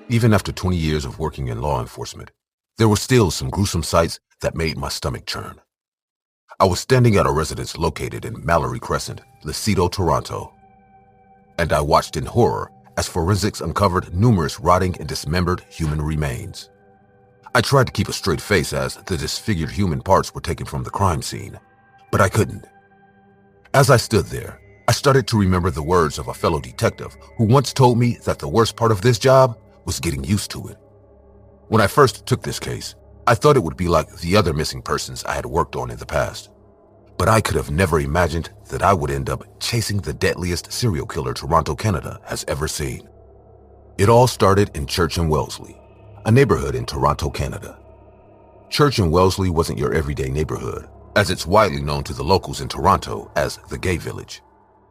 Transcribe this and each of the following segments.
Even after 20 years of working in law enforcement, there were still some gruesome sights that made my stomach churn. I was standing at a residence located in Mallory Crescent, Lucido, Toronto, and I watched in horror as forensics uncovered numerous rotting and dismembered human remains. I tried to keep a straight face as the disfigured human parts were taken from the crime scene, but I couldn't. As I stood there, I started to remember the words of a fellow detective who once told me that the worst part of this job was getting used to it. When I first took this case, I thought it would be like the other missing persons I had worked on in the past. But I could have never imagined that I would end up chasing the deadliest serial killer Toronto, Canada has ever seen. It all started in Church and Wellesley, a neighborhood in Toronto, Canada. Church and Wellesley wasn't your everyday neighborhood, as it's widely known to the locals in Toronto as the Gay Village.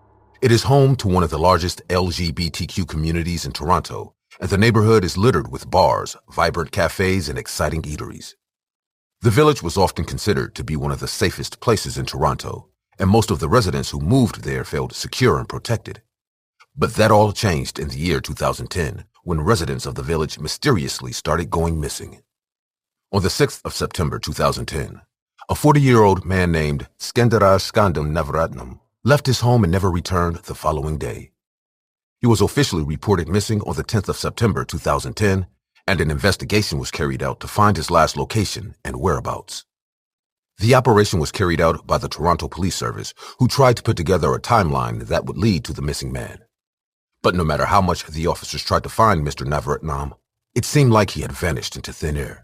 It is home to one of the largest LGBTQ communities in Toronto, and the neighborhood is littered with bars, vibrant cafes, and exciting eateries. The village was often considered to be one of the safest places in Toronto, and most of the residents who moved there felt secure and protected. But that all changed in the year 2010, when residents of the village mysteriously started going missing. On the 6th of September 2010, a 40-year-old man named Skendaraj Skandam Navaratnam left his home and never returned the following day. He was officially reported missing on the 10th of September 2010, and an investigation was carried out to find his last location and whereabouts. The operation was carried out by the Toronto Police Service, who tried to put together a timeline that would lead to the missing man. But no matter how much the officers tried to find Mr. Navaratnam, it seemed like he had vanished into thin air.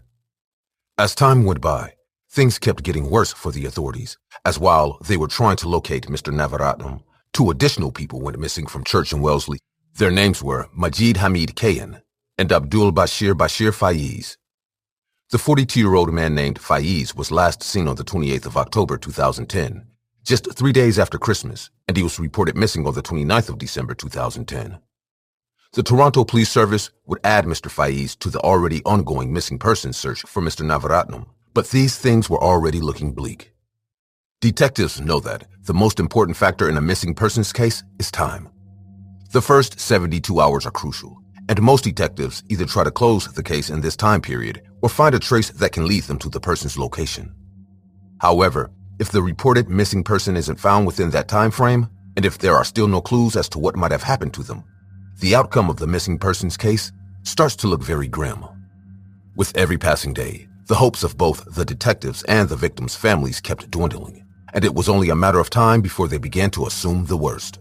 As time went by, things kept getting worse for the authorities, as while they were trying to locate Mr. Navaratnam, two additional people went missing from Church and Wellesley. Their names were Majid Hamid Kayan and Abdul Bashir Faiz. The 42-year-old man named Faiz was last seen on the 28th of October 2010, just 3 days after Christmas, and he was reported missing on the 29th of December 2010. The Toronto Police Service would add Mr. Faiz to the already ongoing missing persons search for Mr. Navaratnam, but these things were already looking bleak. Detectives know that the most important factor in a missing persons case is time. The first 72 hours are crucial, and most detectives either try to close the case in this time period or find a trace that can lead them to the person's location. However, if the reported missing person isn't found within that time frame, and if there are still no clues as to what might have happened to them, the outcome of the missing persons case starts to look very grim. With every passing day, the hopes of both the detectives and the victims' families kept dwindling, and it was only a matter of time before they began to assume the worst.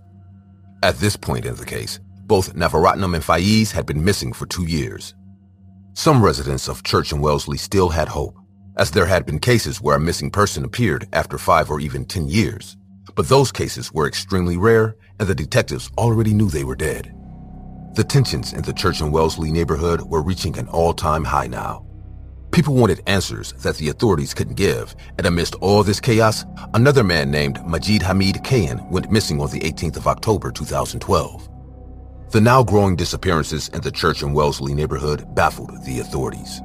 At this point in the case, both Navaratnam and Faiz had been missing for 2 years. Some residents of Church and Wellesley still had hope, as there had been cases where a missing person appeared after 5 or even 10 years, but those cases were extremely rare, and the detectives already knew they were dead. The tensions in the Church and Wellesley neighborhood were reaching an all-time high now. People wanted answers that the authorities couldn't give, and amidst all this chaos, another man named Majid Hamid Kayan went missing on the 18th of October 2012. The now growing disappearances in the Church and Wellesley neighborhood baffled the authorities.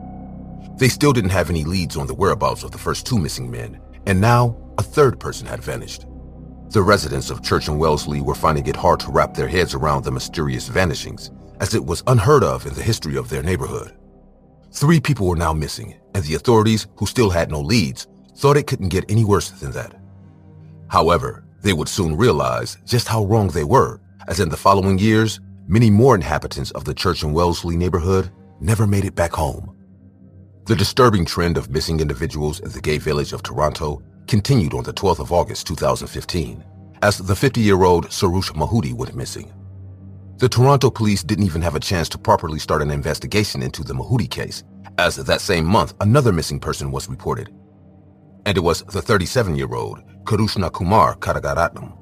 They still didn't have any leads on the whereabouts of the first 2 missing men, and now a third person had vanished. The residents of Church and Wellesley were finding it hard to wrap their heads around the mysterious vanishings, as it was unheard of in the history of their neighborhood. 3 people were now missing, and the authorities, who still had no leads, thought it couldn't get any worse than that. However, they would soon realize just how wrong they were, as in the following years, many more inhabitants of the Church and Wellesley neighborhood never made it back home. The disturbing trend of missing individuals in the Gay Village of Toronto continued on the 12th of August 2015, as the 50-year-old Sarush Mahudi went missing. The Toronto police didn't even have a chance to properly start an investigation into the Mahudi case, as that same month another missing person was reported. And it was the 37-year-old Karushna Kumar Karagaratnam.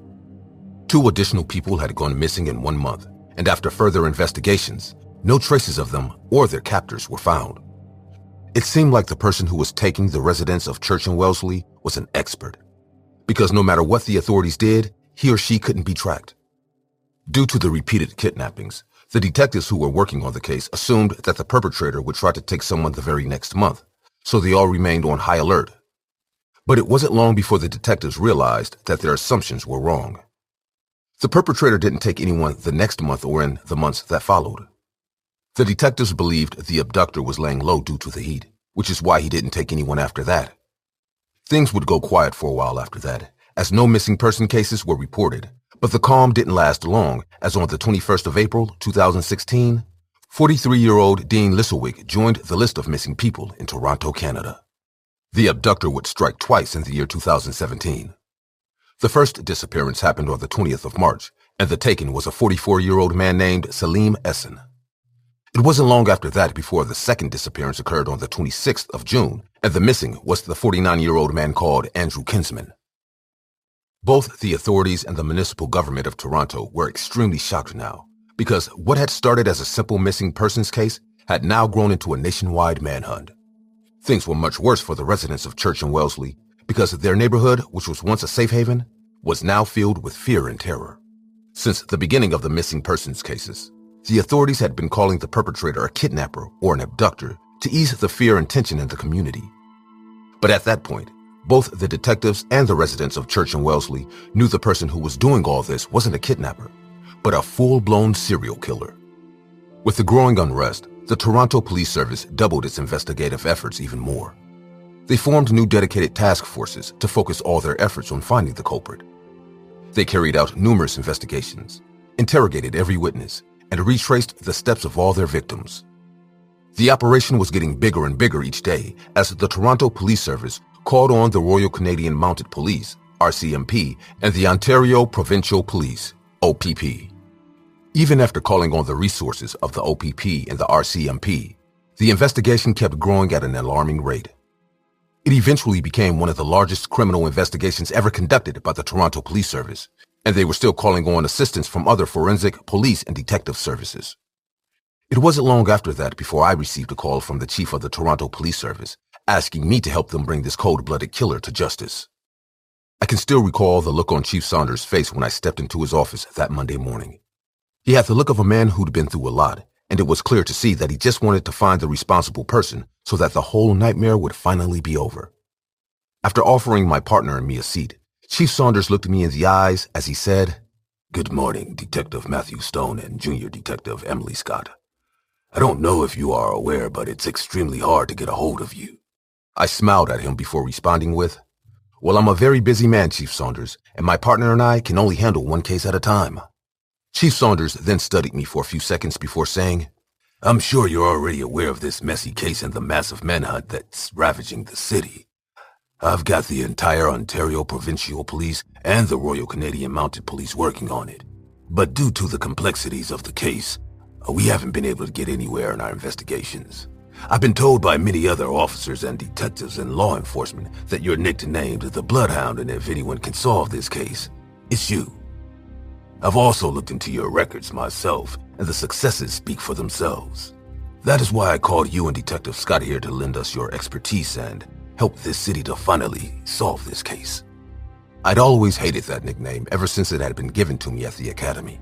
2 additional people had gone missing in 1 month, and after further investigations, no traces of them or their captors were found. It seemed like the person who was taking the residents of Church and Wellesley was an expert, because no matter what the authorities did, he or she couldn't be tracked. Due to the repeated kidnappings, the detectives who were working on the case assumed that the perpetrator would try to take someone the very next month, so they all remained on high alert. But it wasn't long before the detectives realized that their assumptions were wrong. The perpetrator didn't take anyone the next month or in the months that followed. The detectives believed the abductor was laying low due to the heat, which is why he didn't take anyone after that. Things would go quiet for a while after that, as no missing person cases were reported, but the calm didn't last long, as on the 21st of April, 2016, 43-year-old Dean Lisselwick joined the list of missing people in Toronto, Canada. The abductor would strike twice in the year 2017. The first disappearance happened on the 20th of March, and the taken was a 44-year-old man named Salim Essen. It wasn't long after that before the second disappearance occurred on the 26th of June, and the missing was the 49-year-old man called Andrew Kinsman. Both the authorities and the municipal government of Toronto were extremely shocked now, because what had started as a simple missing persons case had now grown into a nationwide manhunt. Things were much worse for the residents of Church and Wellesley, because their neighborhood, which was once a safe haven, was now filled with fear and terror. Since the beginning of the missing persons cases, the authorities had been calling the perpetrator a kidnapper or an abductor to ease the fear and tension in the community. But at that point, both the detectives and the residents of Church and Wellesley knew the person who was doing all this wasn't a kidnapper, but a full-blown serial killer. With the growing unrest, the Toronto Police Service doubled its investigative efforts even more. They formed new dedicated task forces to focus all their efforts on finding the culprit. They carried out numerous investigations, interrogated every witness, and retraced the steps of all their victims. The operation was getting bigger and bigger each day as the Toronto Police Service called on the Royal Canadian Mounted Police, RCMP, and the Ontario Provincial Police, OPP. Even after calling on the resources of the OPP and the RCMP, the investigation kept growing at an alarming rate. It eventually became one of the largest criminal investigations ever conducted by the Toronto Police Service, and they were still calling on assistance from other forensic, police, and detective services. It wasn't long after that before I received a call from the chief of the Toronto Police Service, asking me to help them bring this cold-blooded killer to justice. I can still recall the look on Chief Saunders' face when I stepped into his office that Monday morning. He had the look of a man who'd been through a lot, and it was clear to see that he just wanted to find the responsible person so that the whole nightmare would finally be over. After offering my partner and me a seat, Chief Saunders looked me in the eyes as he said, "Good morning, Detective Matthew Stone and Junior Detective Emily Scott. I don't know if you are aware, but it's extremely hard to get a hold of you." I smiled at him before responding with, "Well, I'm a very busy man, Chief Saunders, and my partner and I can only handle one case at a time." Chief Saunders then studied me for a few seconds before saying, "I'm sure you're already aware of this messy case and the massive manhunt that's ravaging the city. I've got the entire Ontario Provincial Police and the Royal Canadian Mounted Police working on it. But due to the complexities of the case, we haven't been able to get anywhere in our investigations. I've been told by many other officers and detectives and law enforcement that you're nicknamed the Bloodhound, and if anyone can solve this case, it's you. I've also looked into your records myself, and the successes speak for themselves. That is why I called you and Detective Scott here to lend us your expertise and help this city to finally solve this case." I'd always hated that nickname ever since it had been given to me at the academy.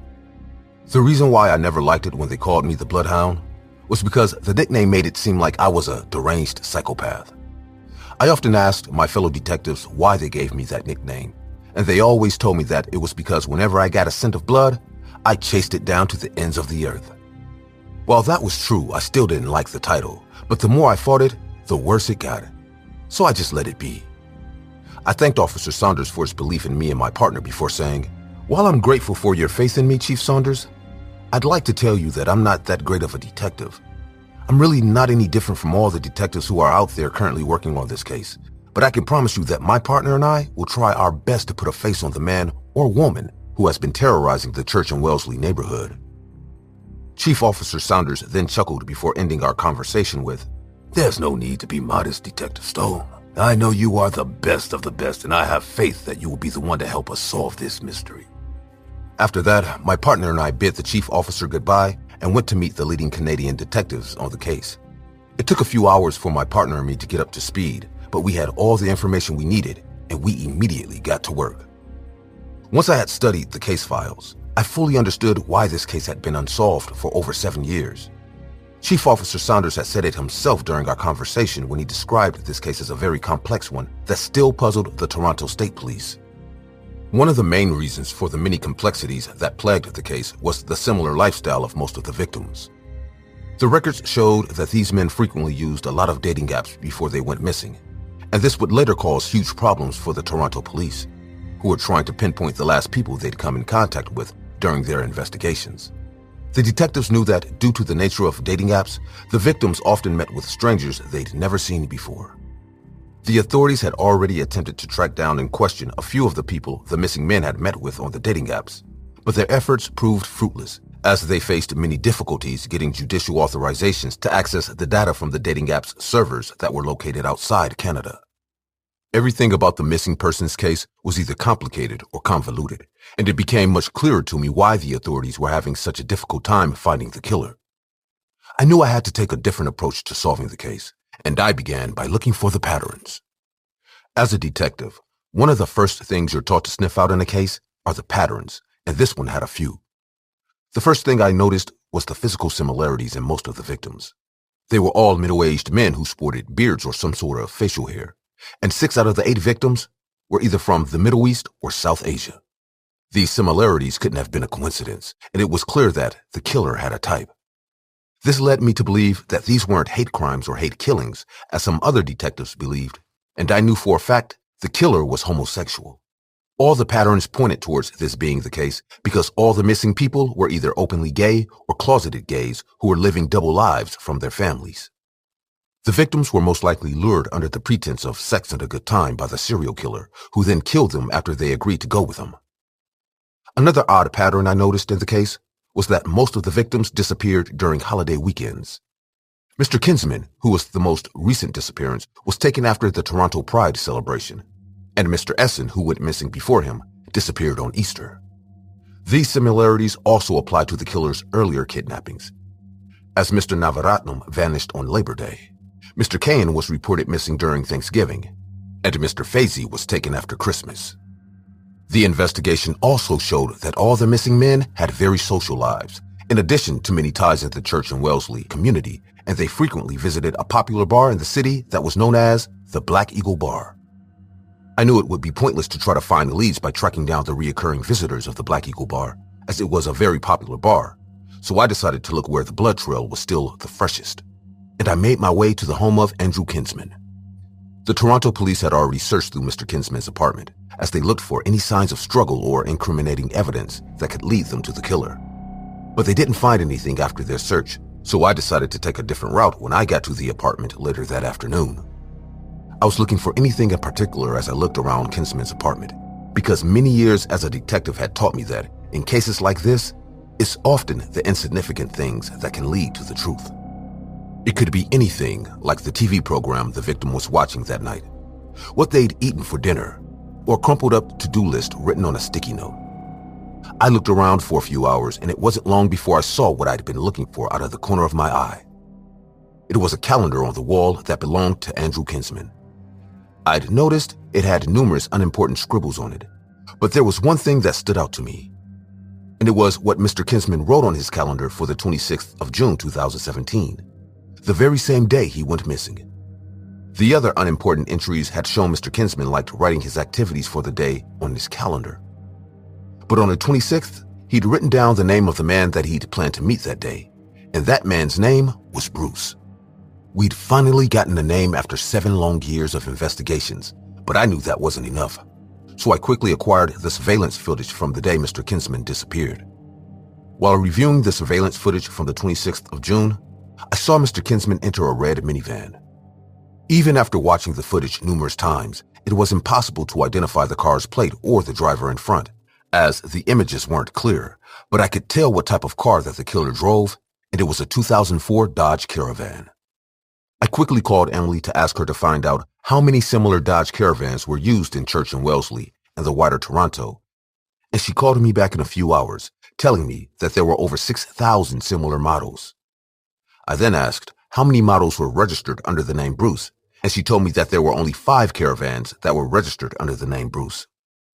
The reason why I never liked it when they called me the Bloodhound was because the nickname made it seem like I was a deranged psychopath. I often asked my fellow detectives why they gave me that nickname, and they always told me that it was because whenever I got a scent of blood, I chased it down to the ends of the earth. While that was true, I still didn't like the title, but the more I fought it, the worse it got. So I just let it be. I thanked Officer Saunders for his belief in me and my partner before saying, "While I'm grateful for your faith in me, Chief Saunders, I'd like to tell you that I'm not that great of a detective. I'm really not any different from all the detectives who are out there currently working on this case, but I can promise you that my partner and I will try our best to put a face on the man or woman who has been terrorizing the Church and Wellesley neighborhood." Chief Officer Saunders then chuckled before ending our conversation with, "There's no need to be modest, Detective Stone. I know you are the best of the best, and I have faith that you will be the one to help us solve this mystery." After that, my partner and I bid the chief officer goodbye and went to meet the leading Canadian detectives on the case. It took a few hours for my partner and me to get up to speed, but we had all the information we needed, and we immediately got to work. Once I had studied the case files, I fully understood why this case had been unsolved for over 7 years. Chief Officer Saunders had said it himself during our conversation when he described this case as a very complex one that still puzzled the Toronto State Police. One of the main reasons for the many complexities that plagued the case was the similar lifestyle of most of the victims. The records showed that these men frequently used a lot of dating apps before they went missing, and this would later cause huge problems for the Toronto police, who were trying to pinpoint the last people they'd come in contact with during their investigations. The detectives knew that due to the nature of dating apps, the victims often met with strangers they'd never seen before. The authorities had already attempted to track down and question a few of the people the missing men had met with on the dating apps, but their efforts proved fruitless as they faced many difficulties getting judicial authorizations to access the data from the dating app's servers that were located outside Canada. Everything about the missing persons case was either complicated or convoluted, and it became much clearer to me why the authorities were having such a difficult time finding the killer. I knew I had to take a different approach to solving the case, and I began by looking for the patterns. As a detective, one of the first things you're taught to sniff out in a case are the patterns, and this one had a few. The first thing I noticed was the physical similarities in most of the victims. They were all middle-aged men who sported beards or some sort of facial hair, and 6 out of the 8 victims were either from the Middle East or South Asia. These similarities couldn't have been a coincidence, and it was clear that the killer had a type. This led me to believe that these weren't hate crimes or hate killings, as some other detectives believed, and I knew for a fact the killer was homosexual. All the patterns pointed towards this being the case because all the missing people were either openly gay or closeted gays who were living double lives from their families. The victims were most likely lured under the pretense of sex and a good time by the serial killer, who then killed them after they agreed to go with him. Another odd pattern I noticed in the case was that most of the victims disappeared during holiday weekends. Mr. Kinsman, who was the most recent disappearance, was taken after the Toronto Pride celebration, and Mr. Essen, who went missing before him, disappeared on Easter. These similarities also apply to the killer's earlier kidnappings, as Mr. Navaratnam vanished on Labor Day. Mr. Kane was reported missing during Thanksgiving, and Mr. Fazey was taken after Christmas. The investigation also showed that all the missing men had very social lives, in addition to many ties in the Church and Wellesley community, and they frequently visited a popular bar in the city that was known as the Black Eagle Bar. I knew it would be pointless to try to find leads by tracking down the reoccurring visitors of the Black Eagle Bar, as it was a very popular bar, so I decided to look where the blood trail was still the freshest, and I made my way to the home of Andrew Kinsman. The Toronto police had already searched through Mr. Kinsman's apartment, as they looked for any signs of struggle or incriminating evidence that could lead them to the killer. But they didn't find anything after their search, so I decided to take a different route when I got to the apartment later that afternoon. I was looking for anything in particular as I looked around Kinsman's apartment, because many years as a detective had taught me that, in cases like this, it's often the insignificant things that can lead to the truth. It could be anything, like the TV program the victim was watching that night, what they'd eaten for dinner, or a crumpled up to-do list written on a sticky note. I looked around for a few hours, and it wasn't long before I saw what I'd been looking for out of the corner of my eye. It was a calendar on the wall that belonged to Andrew Kinsman. I'd noticed it had numerous unimportant scribbles on it, but there was one thing that stood out to me, and it was what Mr. Kinsman wrote on his calendar for the 26th of June 2017, the very same day he went missing. The other unimportant entries had shown Mr. Kinsman liked writing his activities for the day on his calendar. But on the 26th, he'd written down the name of the man that he'd planned to meet that day, and that man's name was Bruce. We'd finally gotten a name after 7 long years of investigations, but I knew that wasn't enough. So I quickly acquired the surveillance footage from the day Mr. Kinsman disappeared. While reviewing the surveillance footage from the 26th of June, I saw Mr. Kinsman enter a red minivan. Even after watching the footage numerous times, it was impossible to identify the car's plate or the driver in front, as the images weren't clear, but I could tell what type of car that the killer drove, and it was a 2004 Dodge Caravan. I quickly called Emily to ask her to find out how many similar Dodge Caravans were used in Church and Wellesley and the wider Toronto, and she called me back in a few hours, telling me that there were over 6,000 similar models. I then asked how many models were registered under the name Bruce, and she told me that there were only 5 Caravans that were registered under the name Bruce.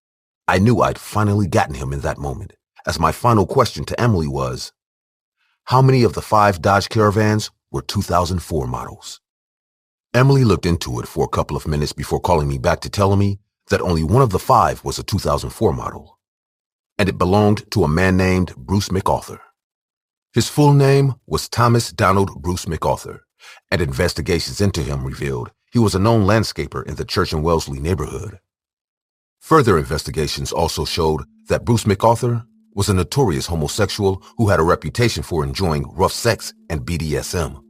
I knew I'd finally gotten him in that moment, as my final question to Emily was, how many of the 5 Dodge Caravans were 2004 models? Emily looked into it for a couple of minutes before calling me back to tell me that only one of the 5 was a 2004 model, and it belonged to a man named Bruce McArthur. His full name was Thomas Donald Bruce McArthur, and investigations into him revealed he was a known landscaper in the Church and Wellesley neighborhood. Further investigations also showed that Bruce McArthur was a notorious homosexual who had a reputation for enjoying rough sex and BDSM.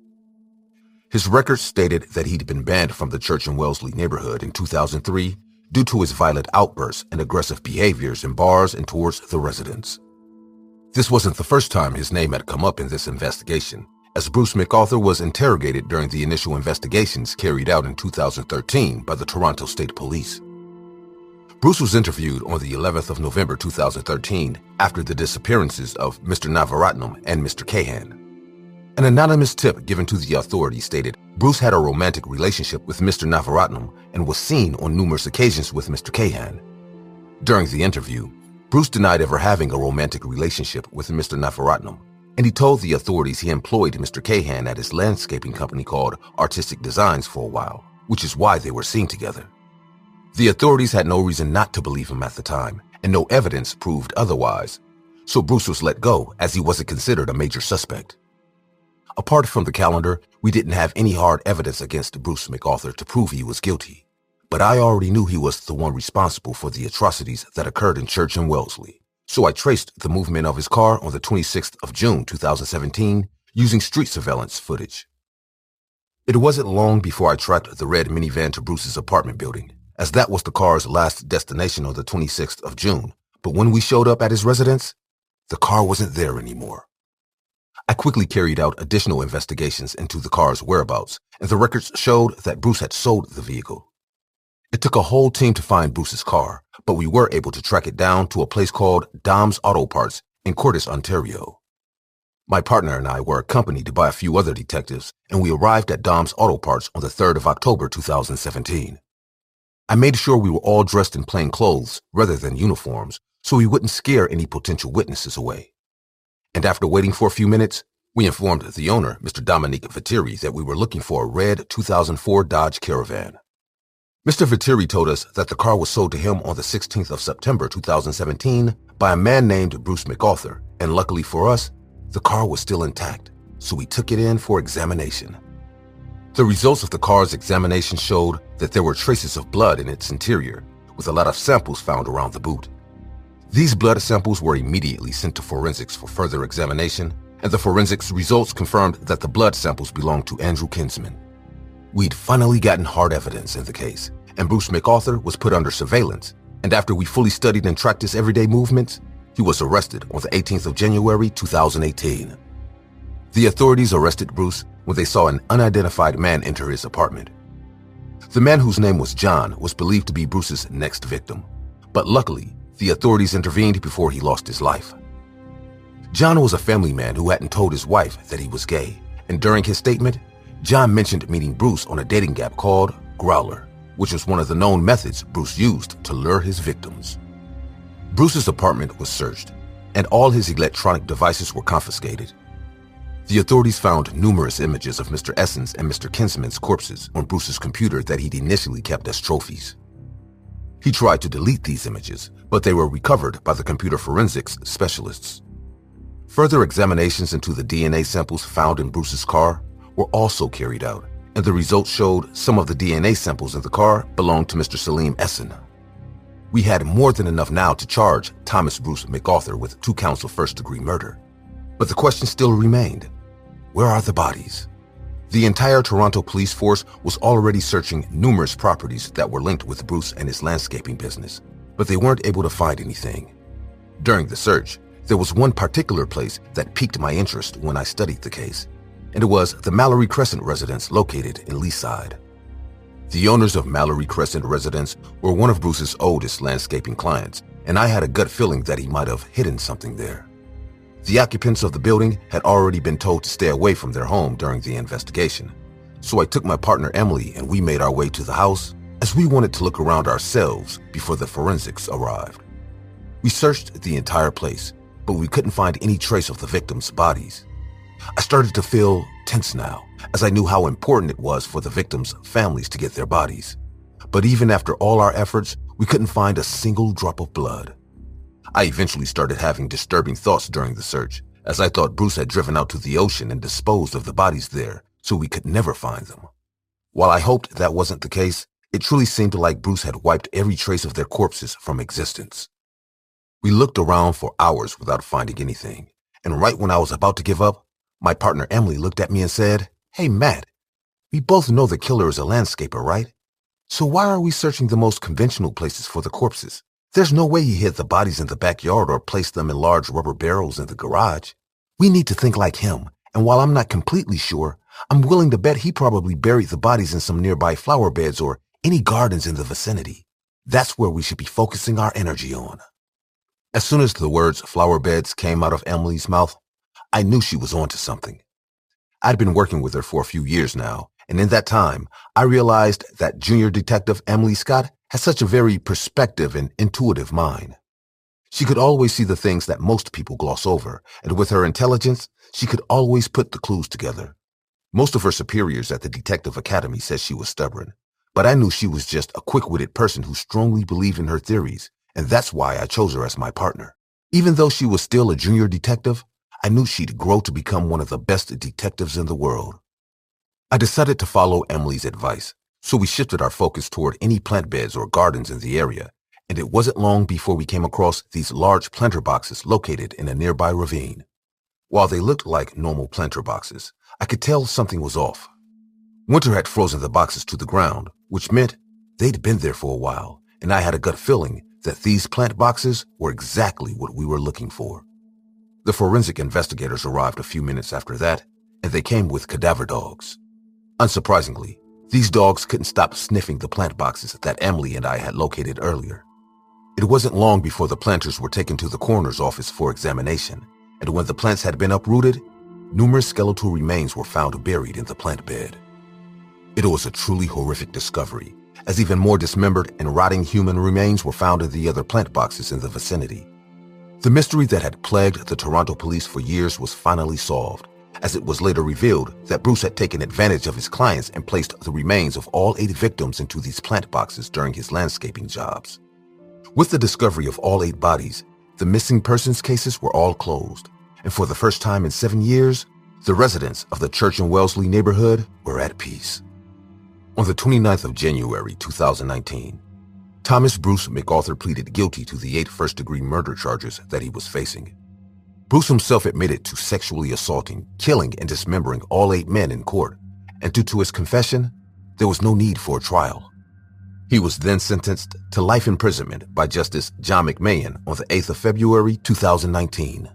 His records stated that he'd been banned from the Church and Wellesley neighborhood in 2003 due to his violent outbursts and aggressive behaviors in bars and towards the residents. This wasn't the first time his name had come up in this investigation, as Bruce McArthur was interrogated during the initial investigations carried out in 2013 by the Toronto State Police. Bruce was interviewed on the 11th of November 2013 after the disappearances of Mr. Navaratnam and Mr. Kahan. An anonymous tip given to the authorities stated Bruce had a romantic relationship with Mr. Navaratnam and was seen on numerous occasions with Mr. Kahan. During the interview, Bruce denied ever having a romantic relationship with Mr. Navaratnam, and he told the authorities he employed Mr. Kahan at his landscaping company called Artistic Designs for a while, which is why they were seen together. The authorities had no reason not to believe him at the time, and no evidence proved otherwise, so Bruce was let go as he wasn't considered a major suspect. Apart from the calendar, we didn't have any hard evidence against Bruce McArthur to prove he was guilty, but I already knew he was the one responsible for the atrocities that occurred in Church and Wellesley, so I traced the movement of his car on the 26th of June 2017 using street surveillance footage. It wasn't long before I tracked the red minivan to Bruce's apartment building, as that was the car's last destination on the 26th of June, but when we showed up at his residence, the car wasn't there anymore. I quickly carried out additional investigations into the car's whereabouts, and the records showed that Bruce had sold the vehicle. It took a whole team to find Bruce's car, but we were able to track it down to a place called Dom's Auto Parts in Courtice, Ontario. My partner and I were accompanied by a few other detectives, and we arrived at Dom's Auto Parts on the 3rd of October 2017. I made sure we were all dressed in plain clothes rather than uniforms, so we wouldn't scare any potential witnesses away. And after waiting for a few minutes, we informed the owner, Mr. Dominique Viteri, that we were looking for a red 2004 Dodge Caravan. Mr. Viteri told us that the car was sold to him on the 16th of September 2017 by a man named Bruce McArthur, and luckily for us, the car was still intact, so we took it in for examination. The results of the car's examination showed that there were traces of blood in its interior, with a lot of samples found around the boot. These blood samples were immediately sent to forensics for further examination, and the forensics results confirmed that the blood samples belonged to Andrew Kinsman. We'd finally gotten hard evidence in the case, and Bruce McArthur was put under surveillance, and after we fully studied and tracked his everyday movements, he was arrested on the 18th of January 2018. The authorities arrested Bruce when they saw an unidentified man enter his apartment. The man, whose name was John, was believed to be Bruce's next victim, but luckily, the authorities intervened before he lost his life. John was a family man who hadn't told his wife that he was gay, and during his statement, John mentioned meeting Bruce on a dating app called Growler, which was one of the known methods Bruce used to lure his victims. Bruce's apartment was searched, and all his electronic devices were confiscated. The authorities found numerous images of Mr. Essence and Mr. Kinsman's corpses on Bruce's computer that he'd initially kept as trophies. He tried to delete these images, but they were recovered by the computer forensics specialists. Further examinations into the DNA samples found in Bruce's car were also carried out, and the results showed some of the DNA samples in the car belonged to Mr. Salim Essen. We had more than enough now to charge Thomas Bruce McArthur with 2 counts of first-degree murder. But the question still remained, where are the bodies? The entire Toronto police force was already searching numerous properties that were linked with Bruce and his landscaping business, but they weren't able to find anything. During the search, there was one particular place that piqued my interest when I studied the case, and it was the Mallory Crescent residence located in Leaside. The owners of Mallory Crescent residence were one of Bruce's oldest landscaping clients, and I had a gut feeling that he might have hidden something there. The occupants of the building had already been told to stay away from their home during the investigation, so I took my partner Emily and we made our way to the house as we wanted to look around ourselves before the forensics arrived. We searched the entire place, but we couldn't find any trace of the victims' bodies. I started to feel tense now, as I knew how important it was for the victims' families to get their bodies. But even after all our efforts, we couldn't find a single drop of blood. I eventually started having disturbing thoughts during the search, as I thought Bruce had driven out to the ocean and disposed of the bodies there so we could never find them. While I hoped that wasn't the case, it truly seemed like Bruce had wiped every trace of their corpses from existence. We looked around for hours without finding anything, and right when I was about to give up, my partner Emily looked at me and said, "Hey, Matt, we both know the killer is a landscaper, right? So why are we searching the most conventional places for the corpses? There's no way he hid the bodies in the backyard or placed them in large rubber barrels in the garage. We need to think like him, and while I'm not completely sure, I'm willing to bet he probably buried the bodies in some nearby flower beds or any gardens in the vicinity. That's where we should be focusing our energy on." As soon as the words flower beds came out of Emily's mouth, I knew she was onto something. I'd been working with her for a few years now, and in that time, I realized that Junior Detective Emily Scott has such a very perspective and intuitive mind. She could always see the things that most people gloss over, and with her intelligence, she could always put the clues together. Most of her superiors at the Detective Academy said she was stubborn, but I knew she was just a quick-witted person who strongly believed in her theories, and that's why I chose her as my partner. Even though she was still a junior detective, I knew she'd grow to become one of the best detectives in the world. I decided to follow Emily's advice, so we shifted our focus toward any plant beds or gardens in the area, and it wasn't long before we came across these large planter boxes located in a nearby ravine. While they looked like normal planter boxes, I could tell something was off. Winter had frozen the boxes to the ground, which meant they'd been there for a while, and I had a gut feeling that these plant boxes were exactly what we were looking for. The forensic investigators arrived a few minutes after that, and they came with cadaver dogs. Unsurprisingly, these dogs couldn't stop sniffing the plant boxes that Emily and I had located earlier. It wasn't long before the planters were taken to the coroner's office for examination, and when the plants had been uprooted, numerous skeletal remains were found buried in the plant bed. It was a truly horrific discovery, as even more dismembered and rotting human remains were found in the other plant boxes in the vicinity. The mystery that had plagued the Toronto police for years was finally solved, as it was later revealed that Bruce had taken advantage of his clients and placed the remains of all 8 victims into these plant boxes during his landscaping jobs. With the discovery of all 8 bodies, the missing persons cases were all closed, and for the first time in 7 years, the residents of the Church and Wellesley neighborhood were at peace. On the 29th of January 2019, Thomas Bruce McArthur pleaded guilty to the 8 first-degree murder charges that he was facing. Bruce himself admitted to sexually assaulting, killing, and dismembering all 8 men in court, and due to his confession, there was no need for a trial. He was then sentenced to life imprisonment by Justice John McMahon on the 8th of February 2019.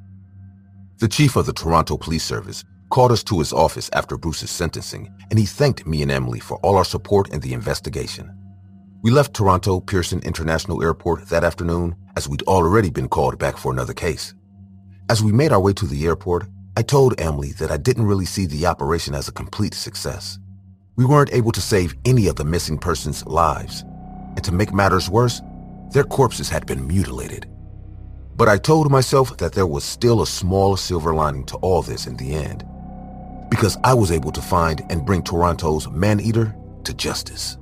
The chief of the Toronto Police Service called us to his office after Bruce's sentencing, and he thanked me and Emily for all our support in the investigation. We left Toronto Pearson International Airport that afternoon, as we'd already been called back for another case. As we made our way to the airport, I told Emily that I didn't really see the operation as a complete success. We weren't able to save any of the missing persons' lives, and to make matters worse, their corpses had been mutilated. But I told myself that there was still a small silver lining to all this in the end, because I was able to find and bring Toronto's man-eater to justice.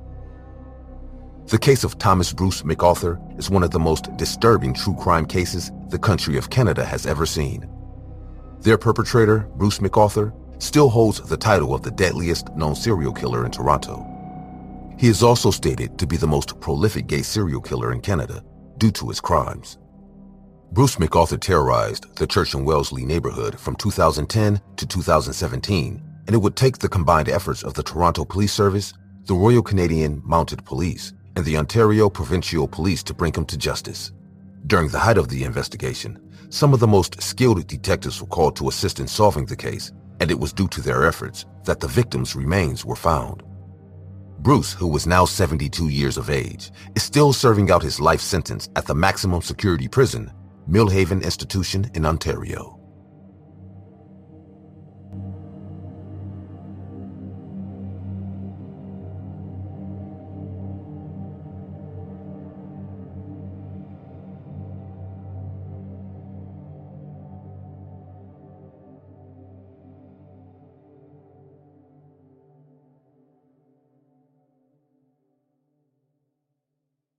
The case of Thomas Bruce McArthur is one of the most disturbing true crime cases the country of Canada has ever seen. Their perpetrator, Bruce McArthur, still holds the title of the deadliest known serial killer in Toronto. He is also stated to be the most prolific gay serial killer in Canada due to his crimes. Bruce McArthur terrorized the Church and Wellesley neighborhood from 2010 to 2017, and it would take the combined efforts of the Toronto Police Service, the Royal Canadian Mounted Police, and the Ontario Provincial Police to bring him to justice. During the height of the investigation, some of the most skilled detectives were called to assist in solving the case, and it was due to their efforts that the victims' remains were found. Bruce, who was now 72 years of age, is still serving out his life sentence at the maximum security prison, Millhaven Institution in Ontario.